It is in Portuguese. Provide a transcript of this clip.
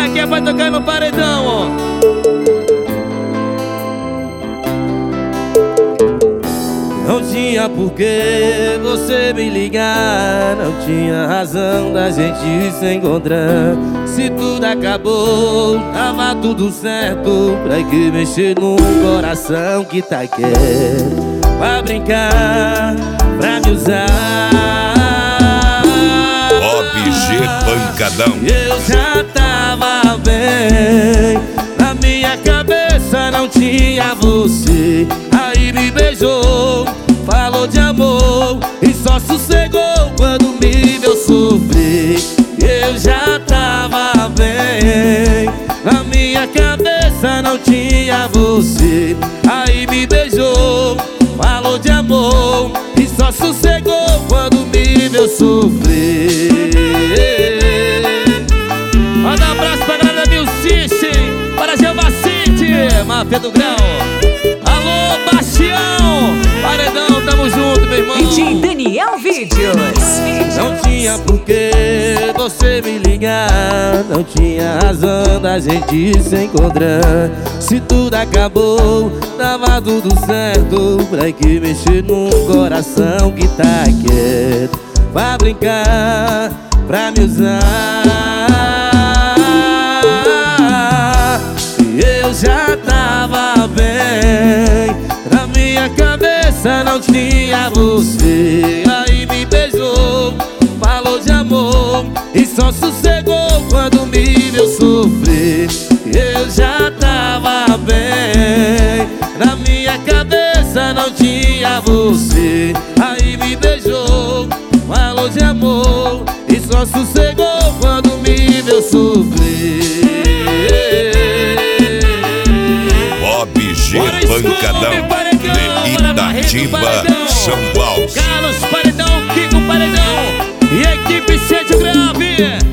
que é pra tocar no paredão, ó. Não tinha por que você me ligar, não tinha razão da gente se encontrar. Se tudo acabou, tava tudo certo. Pra que mexer num coração que tá quieto? Pra brincar, pra me usar. Bob G Pancadão. Eu já tava bem, na minha cabeça não tinha você. Aí me beijou, falou de amor e só sossegou quando me viu sofrer. Eu já tava bem, na minha cabeça não tinha você. Aí me beijou, falou de amor e só sossegou quando me viu sofrer. Manda um abraço pra galera da Milciche, para Gelvacite, Máfia do Grão. Alô, Bastião, Paredão, tamo junto, meu irmão. DJ Daniel Vídeos. Não tinha por que você me ligar, não tinha razão da gente se encontrar. Se tudo acabou, tava tudo certo. Pra que mexer num coração que tá quieto? Pra brincar, pra me usar. Eu já tava bem, na minha cabeça não tinha você. Aí me beijou, falou de amor e só sossegou quando me viu sofrer. Eu já tava bem, na minha cabeça não tinha você. Aí me beijou, falou de amor e só sossegou quando me viu sofrer. Bob G Pancadão de Itatiba, São Paulo. Carlos Paredão, Kiko Paredão e equipe Sede Grave.